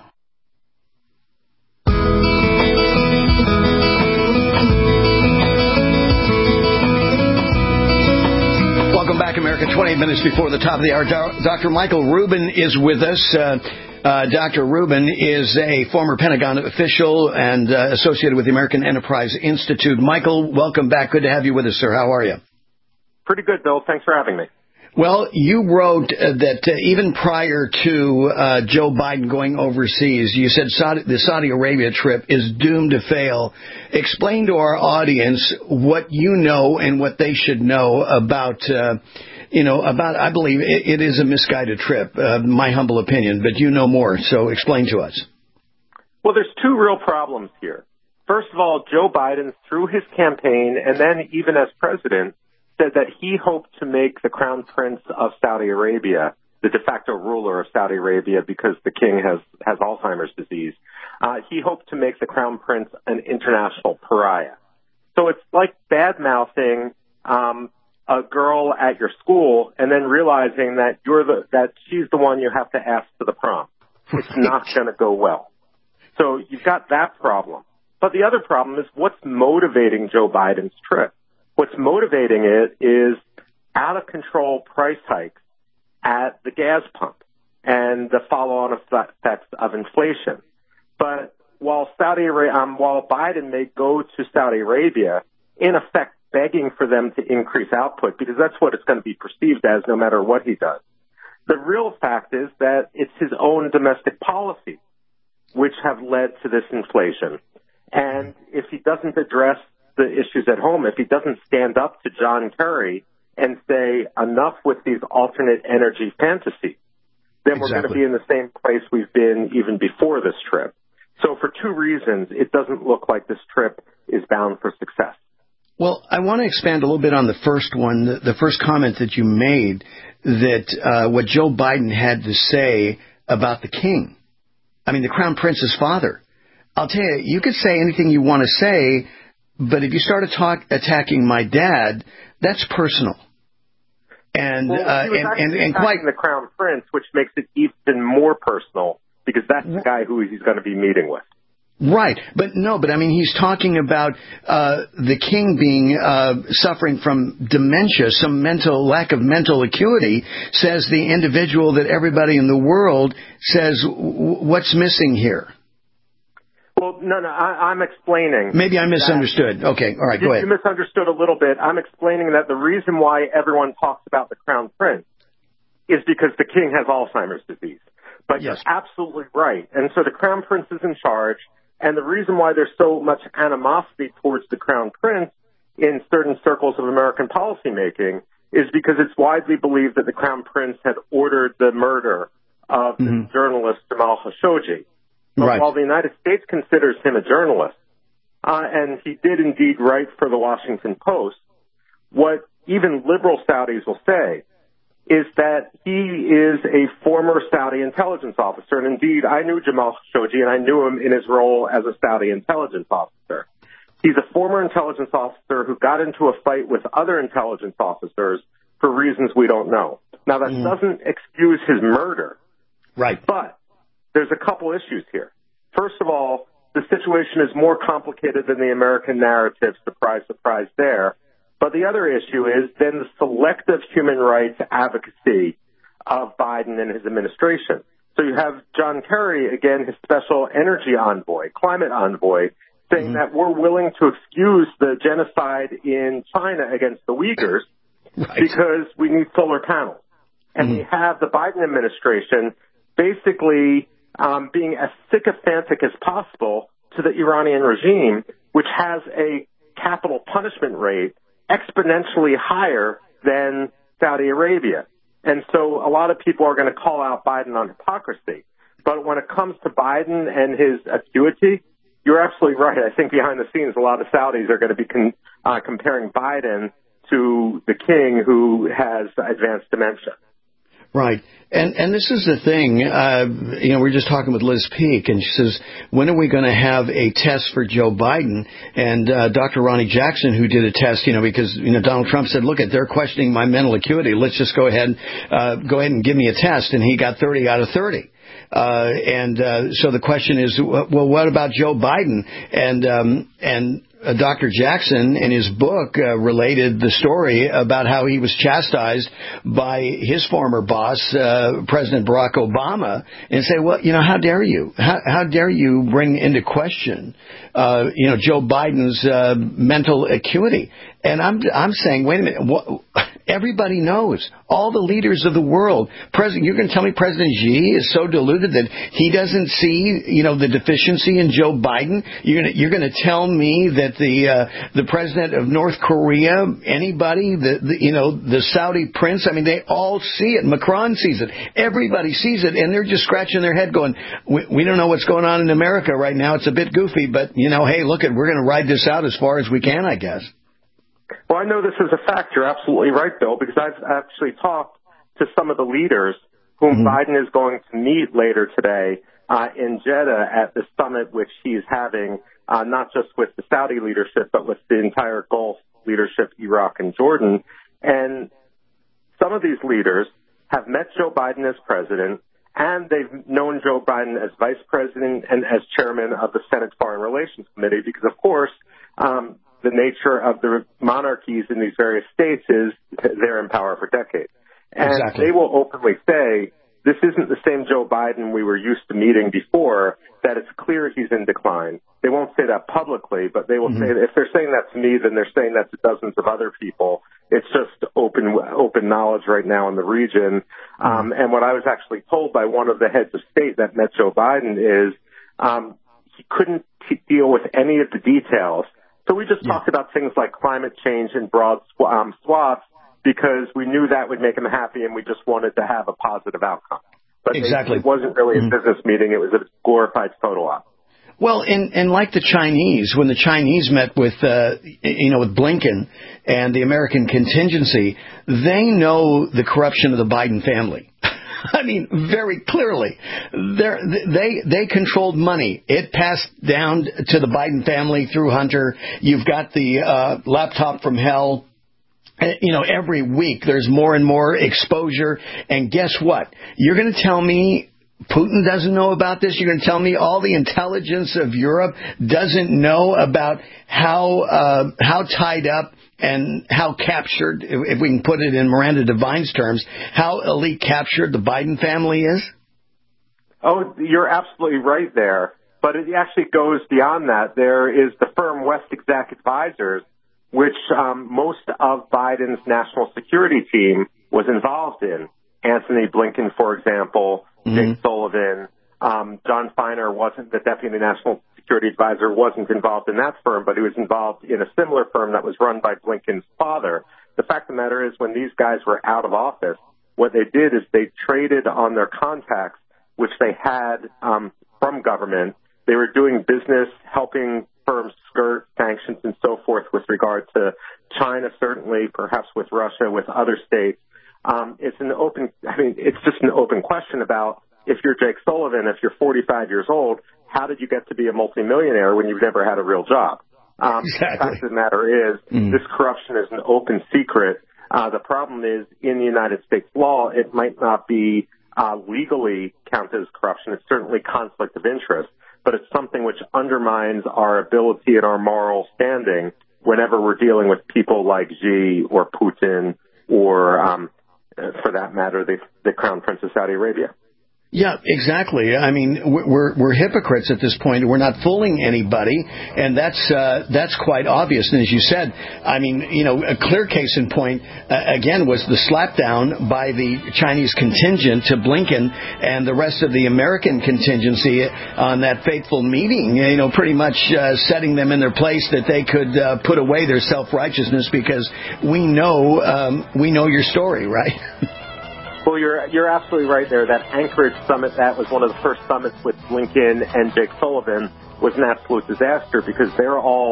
Welcome back, America. 28 minutes before the top of the hour. Dr. Michael Rubin is with us. Dr. Rubin is a former Pentagon official and associated with the American Enterprise Institute. Michael, welcome back. Good to have you with us, sir. How are you? Pretty good, Bill. Thanks for having me. Well, you wrote that even prior to Joe Biden going overseas, you said the Saudi Arabia trip is doomed to fail. Explain to our audience what you know and what they should know about, I believe it is a misguided trip, my humble opinion, but you know more, so explain to us. Well, there's two real problems here. First of all, Joe Biden, through his campaign and then even as president, said that he hoped to make the Crown Prince of Saudi Arabia the de facto ruler of Saudi Arabia because the king has Alzheimer's disease. He hoped to make the Crown Prince an international pariah. So it's like bad-mouthing a girl at your school and then realizing that that she's the one you have to ask to the prom. It's not going to go well. So you've got that problem. But the other problem is what's motivating Joe Biden's trip. What's motivating it is out-of-control price hikes at the gas pump and the follow-on effects of inflation. But while Biden may go to Saudi Arabia, in effect begging for them to increase output, because that's what it's going to be perceived as no matter what he does, the real fact is that it's his own domestic policies which have led to this inflation. And if he doesn't address the issues at home, if he doesn't stand up to John Kerry and say enough with these alternate energy fantasies, then we're going to be in the same place we've been even before this trip. So for two reasons, it doesn't look like this trip is bound for success. Well, I want to expand a little bit on the first one, the first comment that you made, that what Joe Biden had to say about the king. I mean, the Crown Prince's father. I'll tell you, you could say anything you want to say, but if you start attacking my dad, that's personal. And he was actually attacking the Crown Prince, which makes it even more personal because that's the guy who he's going to be meeting with. Right, but I mean, he's talking about the king being suffering from dementia, some lack of mental acuity, says the individual that everybody in the world says, what's missing here? Well, no, I'm explaining. Maybe I misunderstood. Okay, all right, go ahead. You misunderstood a little bit. I'm explaining that the reason why everyone talks about the Crown Prince is because the king has Alzheimer's disease. But You're absolutely right. And so the Crown Prince is in charge. And the reason why there's so much animosity towards the Crown Prince in certain circles of American policymaking is because it's widely believed that the Crown Prince had ordered the murder of the journalist Jamal Khashoggi. But while the United States considers him a journalist, and he did indeed write for the Washington Post, what even liberal Saudis will say is that he is a former Saudi intelligence officer. And indeed, I knew Jamal Khashoggi, and I knew him in his role as a Saudi intelligence officer. He's a former intelligence officer who got into a fight with other intelligence officers for reasons we don't know. Now, that doesn't excuse his murder. Right. But there's a couple issues here. First of all, the situation is more complicated than the American narrative. Surprise, surprise there. But the other issue is then the selective human rights advocacy of Biden and his administration. So you have John Kerry, again, his special energy envoy, climate envoy, saying that we're willing to excuse the genocide in China against the Uyghurs because we need solar panels. And we have the Biden administration basically being as sycophantic as possible to the Iranian regime, which has a capital punishment rate exponentially higher than Saudi Arabia. And so a lot of people are going to call out Biden on hypocrisy. But when it comes to Biden and his acuity, you're absolutely right. I think behind the scenes, a lot of Saudis are going to be comparing Biden to the king who has advanced dementia. Right. And this is the thing, we're just talking with Liz Peek, and she says, when are we going to have a test for Joe Biden? And Dr. Ronnie Jackson, who did a test, because Donald Trump said, look, they're questioning my mental acuity. Let's just go ahead and give me a test. And he got 30 out of 30. So the question is, well, what about Joe Biden? And Dr. Jackson, in his book, related the story about how he was chastised by his former boss, President Barack Obama, and say, well, how dare you? How dare you bring into question, Joe Biden's mental acuity? And I'm saying, wait a minute, everybody knows, all the leaders of the world. You're going to tell me President Xi is so deluded that he doesn't see, the deficiency in Joe Biden? You're going to tell me that the president of North Korea, anybody, the Saudi prince, they all see it. Macron sees it. Everybody sees it, and they're just scratching their head going, we don't know what's going on in America right now. It's a bit goofy, but, hey, look, we're going to ride this out as far as we can, I guess. Well, I know this is a fact. You're absolutely right, Bill, because I've actually talked to some of the leaders whom Biden is going to meet later today in Jeddah at the summit which he's having, not just with the Saudi leadership, but with the entire Gulf leadership, Iraq and Jordan. And some of these leaders have met Joe Biden as president, and they've known Joe Biden as vice president and as chairman of the Senate Foreign Relations Committee, because, of course, the nature of the monarchies in these various states is they're in power for decades. And they will openly say, this isn't the same Joe Biden we were used to meeting before, that it's clear he's in decline. They won't say that publicly, but they will say that if they're saying that to me, then they're saying that to dozens of other people. It's just open knowledge right now in the region. And what I was actually told by one of the heads of state that met Joe Biden is he couldn't deal with any of the details. So we just talked about things like climate change in broad swaths because we knew that would make him happy, and we just wanted to have a positive outcome. But it wasn't really a business meeting. It was a glorified photo op. Well, and like the Chinese, when the Chinese met with Blinken and the American contingency, they know the corruption of the Biden family. Very clearly. They controlled money. It passed down to the Biden family through Hunter. You've got the laptop from hell every week there's more and more exposure. And guess what? You're going to tell me Putin doesn't know about this? You're going to tell me all the intelligence of Europe doesn't know about how tied up and how captured, if we can put it in Miranda Devine's terms, how elite captured the Biden family is? Oh, you're absolutely right there. But it actually goes beyond that. There is the firm West Exec Advisors, which most of Biden's national security team was involved in. Anthony Blinken, for example, Jake Sullivan, John Feiner wasn't the deputy national security advisor, wasn't involved in that firm, but he was involved in a similar firm that was run by Blinken's father. The fact of the matter is, when these guys were out of office, what they did is they traded on their contacts, which they had from government. They were doing business, helping firms skirt sanctions and so forth with regard to China, certainly, perhaps with Russia, with other states. It's just an open question about, if you're Jake Sullivan, if you're 45 years old, how did you get to be a multimillionaire when you've never had a real job? Exactly. The fact of the matter is, this corruption is an open secret. The problem is, in the United States law, it might not be legally counted as corruption. It's certainly conflict of interest, but it's something which undermines our ability and our moral standing whenever we're dealing with people like Xi or Putin or, for that matter, the Crown Prince of Saudi Arabia. Yeah, exactly. I mean, we're hypocrites at this point. We're not fooling anybody, and that's quite obvious. And as you said, I mean, a clear case in point again was the slapdown by the Chinese contingent to Blinken and the rest of the American contingency on that fateful meeting. Pretty much setting them in their place that they could put away their self-righteousness, because we know your story, right? Well, you're absolutely right there. That Anchorage summit, that was one of the first summits with Blinken and Jake Sullivan, was an absolute disaster, because they're all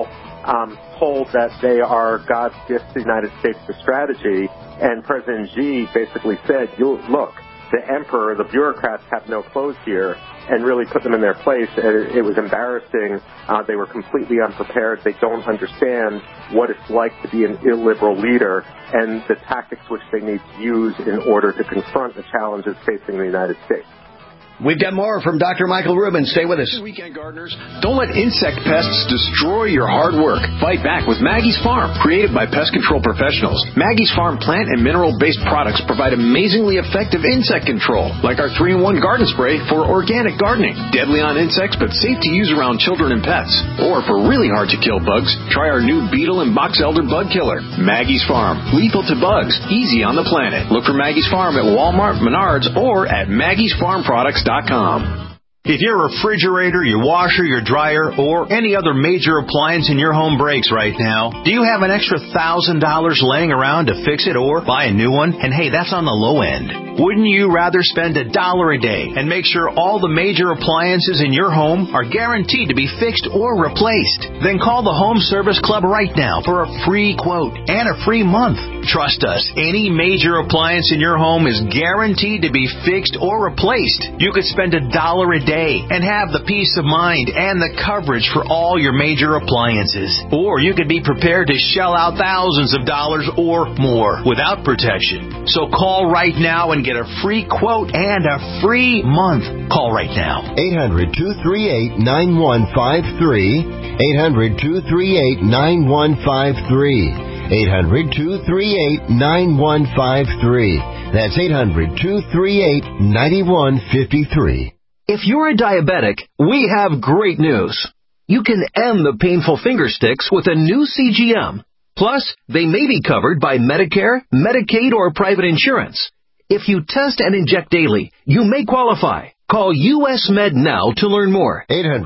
told that they are God's gift to the United States for strategy. And President Xi basically said, look, the emperor, the bureaucrats have no clothes here, and really put them in their place. It was embarrassing. They were completely unprepared. They don't understand what it's like to be an illiberal leader and the tactics which they need to use in order to confront the challenges facing the United States. We've got more from Dr. Michael Rubin. Stay with us. Weekend gardeners, don't let insect pests destroy your hard work. Fight back with Maggie's Farm, created by pest control professionals. Maggie's Farm plant and mineral-based products provide amazingly effective insect control, like our 3-in-1 garden spray for organic gardening. Deadly on insects, but safe to use around children and pets. Or for really hard-to-kill bugs, try our new beetle and box elder bug killer. Maggie's Farm, lethal to bugs, easy on the planet. Look for Maggie's Farm at Walmart, Menards, or at MaggiesFarmProducts.com. If your refrigerator, your washer, your dryer, or any other major appliance in your home breaks right now, do you have an extra $1,000 laying around to fix it or buy a new one? And hey, that's on the low end. Wouldn't you rather spend $1 a day and make sure all the major appliances in your home are guaranteed to be fixed or replaced? Then call the Home Service Club right now for a free quote and a free month. Trust us, any major appliance in your home is guaranteed to be fixed or replaced. You could spend $1 a day and have the peace of mind and the coverage for all your major appliances. Or you could be prepared to shell out thousands of dollars or more without protection. So call right now and get a free quote and a free month. Call right now. 800-238-9153. 800-238-9153. 800-238-9153. That's 800-238-9153. If you're a diabetic, we have great news. You can end the painful finger sticks with a new CGM. Plus, they may be covered by Medicare, Medicaid, or private insurance. If you test and inject daily, you may qualify. Call US Med now to learn more.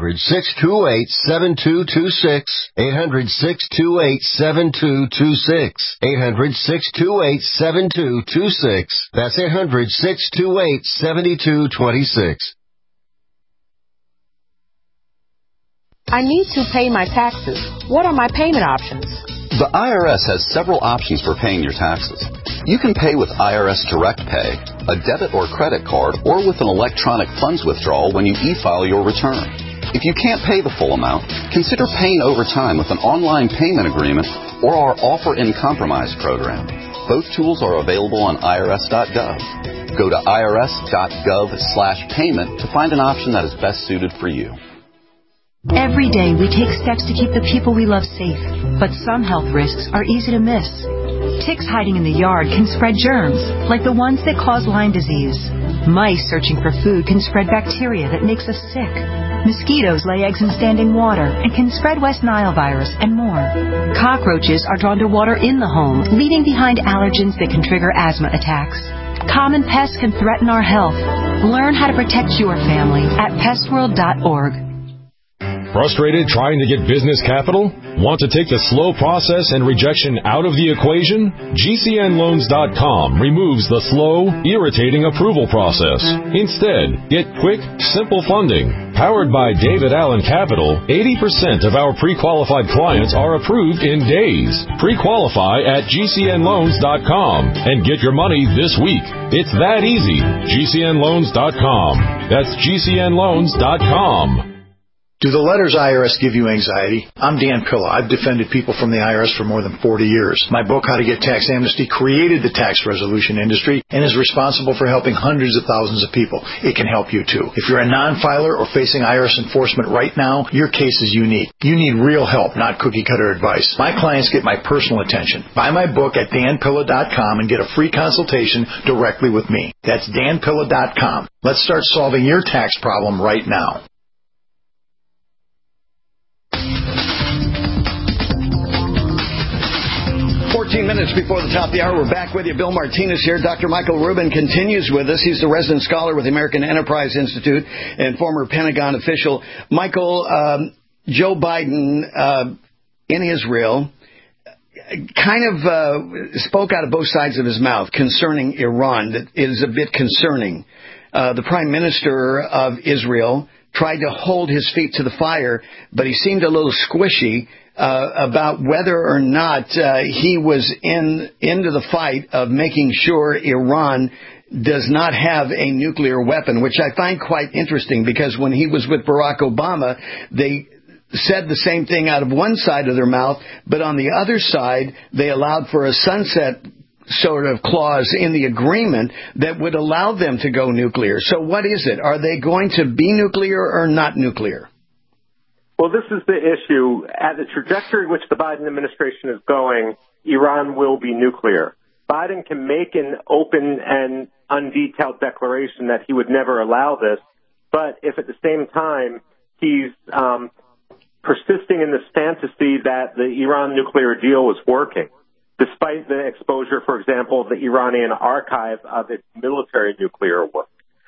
800-628-7226. 800-628-7226. 800-628-7226. That's 800-628-7226. I need to pay my taxes. What are my payment options? The IRS has several options for paying your taxes. You can pay with IRS Direct Pay, a debit or credit card, or with an electronic funds withdrawal when you e-file your return. If you can't pay the full amount, consider paying over time with an online payment agreement or our Offer in Compromise program. Both tools are available on irs.gov. Go to irs.gov/payment to find an option that is best suited for you. Every day we take steps to keep the people we love safe, but some health risks are easy to miss. Ticks hiding in the yard can spread germs, like the ones that cause Lyme disease. Mice searching for food can spread bacteria that makes us sick. Mosquitoes lay eggs in standing water and can spread West Nile virus and more. Cockroaches are drawn to water in the home, leaving behind allergens that can trigger asthma attacks. Common pests can threaten our health. Learn how to protect your family at pestworld.org. Frustrated trying to get business capital? Want to take the slow process and rejection out of the equation? GCNloans.com removes the slow, irritating approval process. Instead, get quick, simple funding. Powered by David Allen Capital, 80% of our pre-qualified clients are approved in days. Pre-qualify at GCNloans.com and get your money this week. It's that easy. GCNloans.com. That's GCNloans.com. Do the letters IRS give you anxiety? I'm Dan Pilla. I've defended people from the IRS for more than 40 years. My book, How to Get Tax Amnesty, created the tax resolution industry and is responsible for helping hundreds of thousands of people. It can help you, too. If you're a non-filer or facing IRS enforcement right now, your case is unique. You need real help, not cookie-cutter advice. My clients get my personal attention. Buy my book at danpilla.com and get a free consultation directly with me. That's danpilla.com. Let's start solving your tax problem right now. 14 minutes before the top of the hour, we're back with you. Bill Martinez here. Dr. Michael Rubin continues with us. He's the resident scholar with the American Enterprise Institute and former Pentagon official. Michael, Joe Biden in Israel kind of spoke out of both sides of his mouth concerning Iran. That is a bit concerning. The Prime Minister of Israel tried to hold his feet to the fire, but he seemed a little squishy about whether or not he was into the fight of making sure Iran does not have a nuclear weapon, which I find quite interesting because when he was with Barack Obama, they said the same thing out of one side of their mouth, but on the other side, they allowed for a sunset sort of clause in the agreement that would allow them to go nuclear. So what is it? Are they going to be nuclear or not nuclear? Well, this is the issue. At the trajectory which the Biden administration is going, Iran will be nuclear. Biden can make an open and undetailed declaration that he would never allow this, but if at the same time he's persisting in this fantasy that the Iran nuclear deal was working, despite the exposure, for example, of the Iranian archive of its military nuclear work.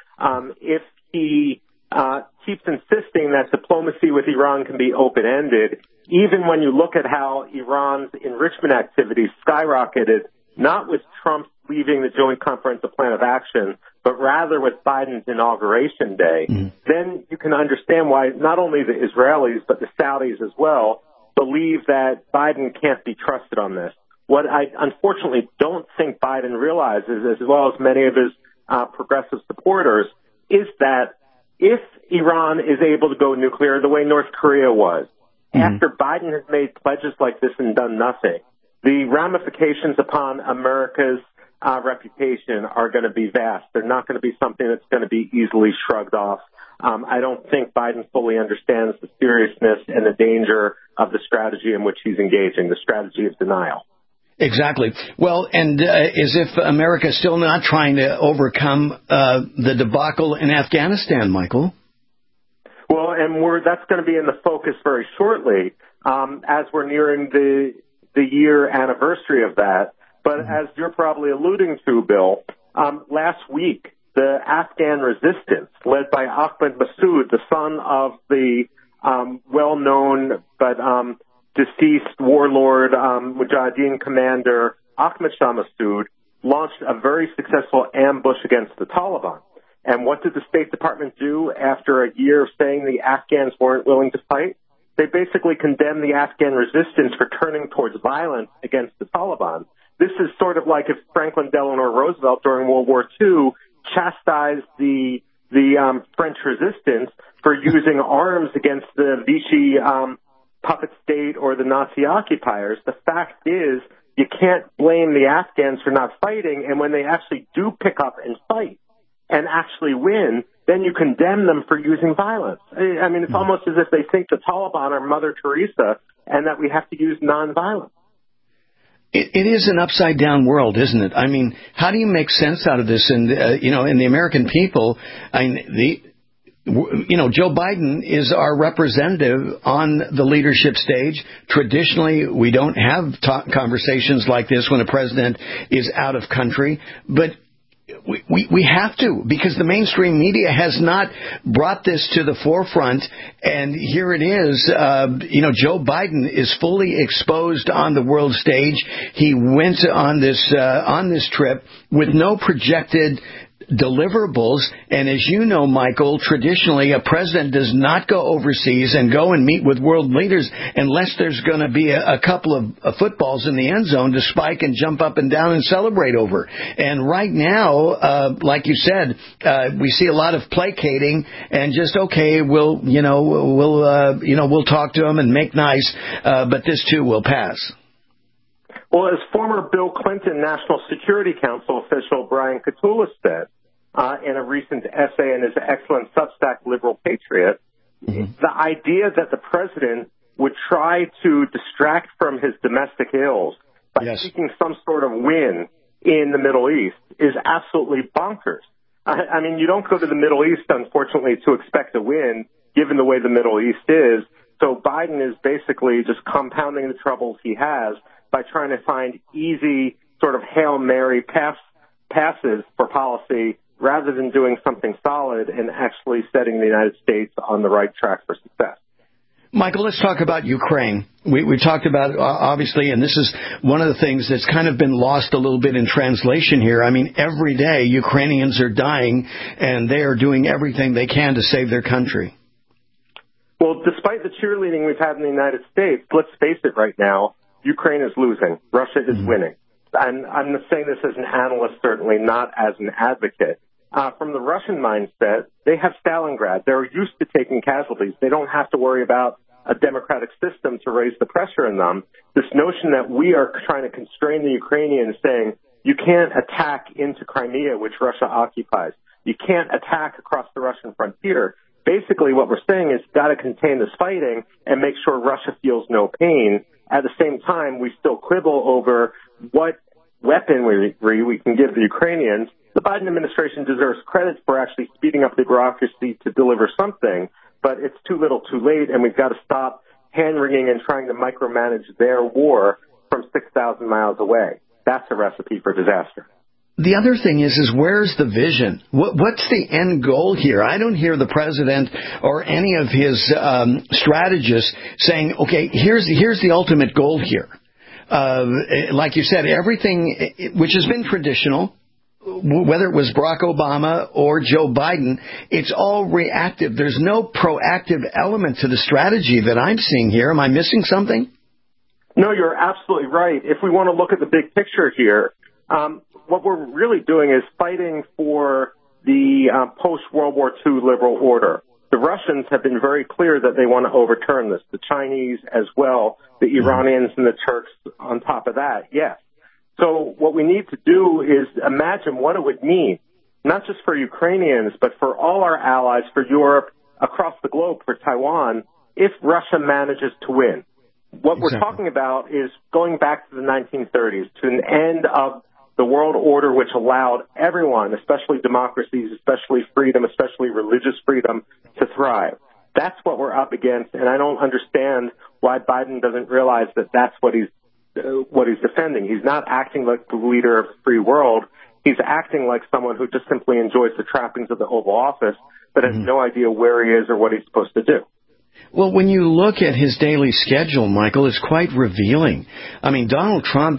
If he keeps insisting that diplomacy with Iran can be open-ended, even when you look at how Iran's enrichment activities skyrocketed, not with Trump leaving the Joint Comprehensive Plan of Action, but rather with Biden's inauguration day, then you can understand why not only the Israelis, but the Saudis as well, believe that Biden can't be trusted on this. What I unfortunately don't think Biden realizes, as well as many of his progressive supporters, is that if Iran is able to go nuclear the way North Korea was, after Biden has made pledges like this and done nothing, the ramifications upon America's reputation are going to be vast. They're not going to be something that's going to be easily shrugged off. I don't think Biden fully understands the seriousness and the danger of the strategy in which he's engaging, the strategy of denial. Exactly. Well, and as if America's still not trying to overcome the debacle in Afghanistan, Michael. Well, and that's going to be in the focus very shortly as we're nearing the year anniversary of that. But as you're probably alluding to, Bill, last week, the Afghan resistance led by Ahmad Massoud, the son of the well-known but deceased warlord, Mujahideen commander Ahmad Shah Massoud, launched a very successful ambush against the Taliban. And what did the State Department do after a year of saying the Afghans weren't willing to fight? They basically condemned the Afghan resistance for turning towards violence against the Taliban. This is sort of like if Franklin Delano Roosevelt during World War II chastised the French resistance for using arms against the Vichy puppet state or the Nazi occupiers. The fact is, you can't blame the Afghans for not fighting, and when they actually do pick up and fight and actually win, then you condemn them for using violence. I mean, it's almost as if they think the Taliban are Mother Teresa and that we have to use nonviolence. It is an upside-down world, isn't it? I mean, how do you make sense out of this? And, in the American people, Joe Biden is our representative on the leadership stage. Traditionally, we don't have conversations like this when a president is out of country, but we have to, because the mainstream media has not brought this to the forefront, and here it is. Joe Biden is fully exposed on the world stage. He went on this trip with no projected deliverables, and as you know, Michael, traditionally a president does not go overseas and go and meet with world leaders unless there's going to be a couple of footballs in the end zone to spike and jump up and down and celebrate over. And right now, like you said, we see a lot of placating and just we'll talk to him and make nice, but this too will pass. Well, as former Bill Clinton National Security Council official Brian Katulis said in a recent essay in his excellent Substack Liberal Patriot, the idea that the president would try to distract from his domestic ills by seeking some sort of win in the Middle East is absolutely bonkers. I mean, you don't go to the Middle East, unfortunately, to expect a win, given the way the Middle East is. So Biden is basically just compounding the troubles he has by trying to find easy sort of Hail Mary passes for policy rather than doing something solid and actually setting the United States on the right track for success. Michael, let's talk about Ukraine. We talked about, obviously, and this is one of the things that's kind of been lost a little bit in translation here. I mean, every day Ukrainians are dying, and they are doing everything they can to save their country. Well, despite the cheerleading we've had in the United States, let's face it right now, Ukraine is losing. Russia is winning. And I'm saying this as an analyst, certainly not as an advocate. From the Russian mindset, they have Stalingrad. They're used to taking casualties. They don't have to worry about a democratic system to raise the pressure in them. This notion that we are trying to constrain the Ukrainians, saying you can't attack into Crimea, which Russia occupies. You can't attack across the Russian frontier. Basically, what we're saying is you've got to contain this fighting and make sure Russia feels no pain. At the same time, we still quibble over what weaponry we can give the Ukrainians. The Biden administration deserves credit for actually speeding up the bureaucracy to deliver something, but it's too little too late, and we've got to stop hand-wringing and trying to micromanage their war from 6,000 miles away. That's a recipe for disaster. The other thing is where's the vision? What's the end goal here? I don't hear the president or any of his strategists saying, okay, here's the ultimate goal here. Like you said, everything which has been traditional, whether it was Barack Obama or Joe Biden, it's all reactive. There's no proactive element to the strategy that I'm seeing here. Am I missing something? No, you're absolutely right. If we want to look at the big picture here, what we're really doing is fighting for the post-World War II liberal order. The Russians have been very clear that they want to overturn this. The Chinese as well, the Iranians and the Turks on top of that, yes. So what we need to do is imagine what it would mean, not just for Ukrainians, but for all our allies, for Europe, across the globe, for Taiwan, if Russia manages to win. What we're talking about is going back to the 1930s, to an end of the world order which allowed everyone, especially democracies, especially freedom, especially religious freedom, to thrive. That's what we're up against, and I don't understand why Biden doesn't realize that that's what he's defending. He's not acting like the leader of the free world. He's acting like someone who just simply enjoys the trappings of the Oval Office, but has no idea where he is or what he's supposed to do. Well, when you look at his daily schedule, Michael, it's quite revealing. I mean, Donald Trump,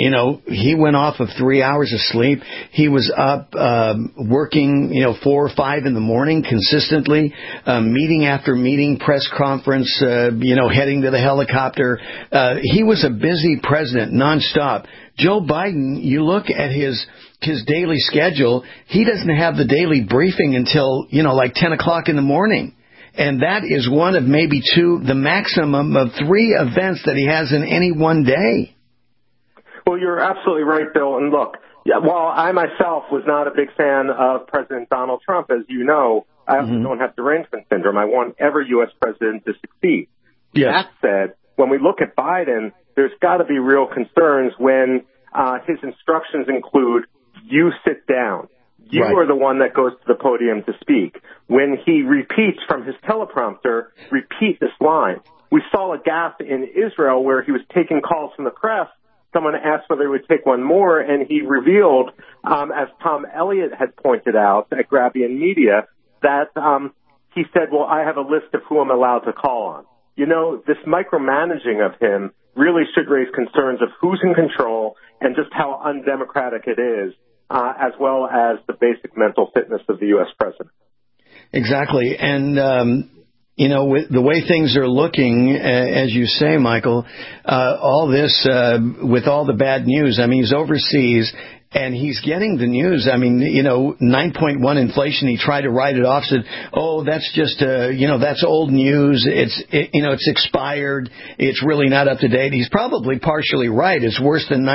he went off of 3 hours of sleep. He was up working, 4 or 5 in the morning consistently, meeting after meeting, press conference, heading to the helicopter. He was a busy president nonstop. Joe Biden, you look at his daily schedule, he doesn't have the daily briefing until, like 10 o'clock in the morning. and that is one of maybe the maximum of 3 events that he has in any one day. Well, you're absolutely right, Bill. And look, while I myself was not a big fan of President Donald Trump, as you know, I also don't have derangement syndrome. I want every U.S. president to succeed. Yes. That said, when we look at Biden, there's got to be real concerns when his instructions include, you sit down. You are the one that goes to the podium to speak. When he repeats from his teleprompter, repeat this line. We saw a gaffe in Israel where he was taking calls from the press. Someone asked whether he would take one more, and he revealed, as Tom Elliott had pointed out at Grabbian Media, that he said, well, I have a list of who I'm allowed to call on. You know, this micromanaging of him really should raise concerns of who's in control and just how undemocratic it is, as well as the basic mental fitness of the U.S. president. Exactly. And, you know, with the way things are looking, as you say, Michael, all this, with all the bad news, I mean, he's overseas and he's getting the news. I mean, you know, 9.1 inflation, he tried to write it off, said, oh, that's just, you know, that's old news. It's expired. It's really not up to date. He's probably partially right. It's worse than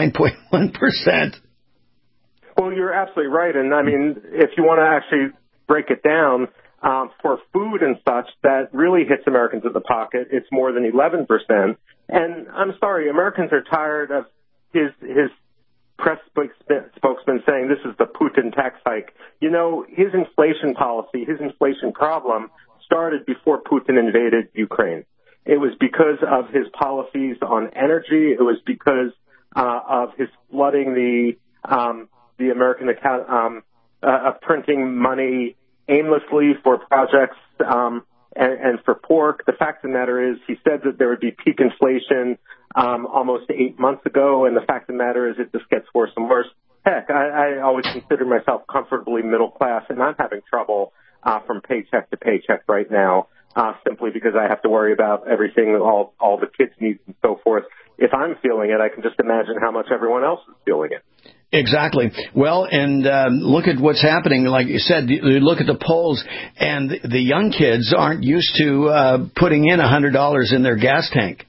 9.1%. Well, you're absolutely right. And I mean, if you want to actually break it down, for food and such, that really hits Americans in the pocket. It's more than 11%. And I'm sorry, Americans are tired of his press spokesman saying this is the Putin tax hike. You know, his inflation policy, his inflation problem started before Putin invaded Ukraine. It was because of his policies on energy. It was because of his flooding the American account of printing money aimlessly for projects and for pork. The fact of the matter is he said that there would be peak inflation almost 8 months ago, and the fact of the matter is it just gets worse and worse. Heck, I always consider myself comfortably middle class, and I'm having trouble from paycheck to paycheck right now simply because I have to worry about everything, all the kids' needs and so forth. If I'm feeling it, I can just imagine how much everyone else is feeling it. Exactly. Well, and look at what's happening. Like you said, you look at the polls, and the young kids aren't used to putting in $100 in their gas tank.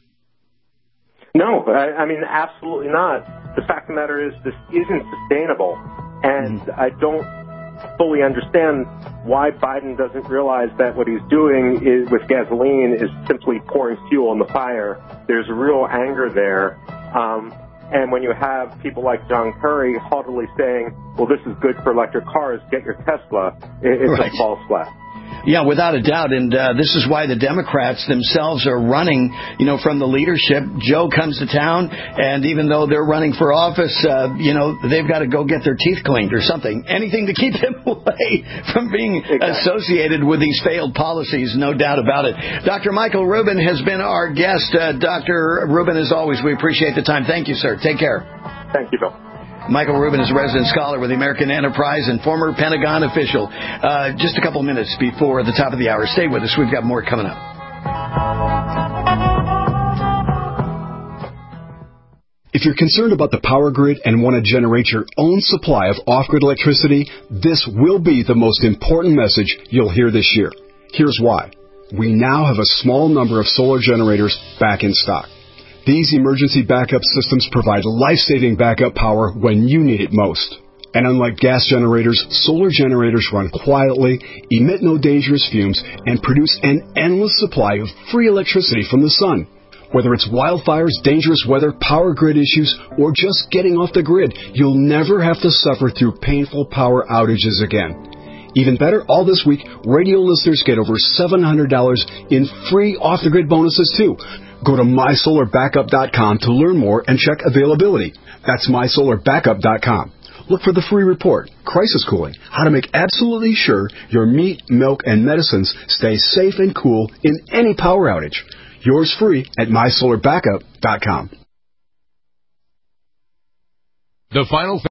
No, I mean, absolutely not. The fact of the matter is this isn't sustainable, and I don't fully understand why Biden doesn't realize that what he's doing is with gasoline is simply pouring fuel on the fire. There's real anger there. And when you have people like John Kerry haughtily saying, well, this is good for electric cars, get your Tesla, it's a false flag. Yeah, without a doubt. And this is why the Democrats themselves are running, you know, from the leadership. Joe comes to town, and even though they're running for office, you know, they've got to go get their teeth cleaned or something. Anything to keep them away from being associated with these failed policies, no doubt about it. Dr. Michael Rubin has been our guest. Dr. Rubin, as always, we appreciate the time. Thank you, sir. Take care. Thank you, Bill. Michael Rubin is a resident scholar with the American Enterprise and former Pentagon official. Just a couple minutes before the top of the hour. Stay with us. We've got more coming up. If you're concerned about the power grid and want to generate your own supply of off-grid electricity, this will be the most important message you'll hear this year. Here's why. We now have a small number of solar generators back in stock. These emergency backup systems provide life-saving backup power when you need it most. And unlike gas generators, solar generators run quietly, emit no dangerous fumes, and produce an endless supply of free electricity from the sun. Whether it's wildfires, dangerous weather, power grid issues, or just getting off the grid, you'll never have to suffer through painful power outages again. Even better, all this week, radio listeners get over $700 in free off-the-grid bonuses, too. Go to mysolarbackup.com to learn more and check availability. That's mysolarbackup.com. Look for the free report, Crisis Cooling, how to make absolutely sure your meat, milk, and medicines stay safe and cool in any power outage. Yours free at mysolarbackup.com. The final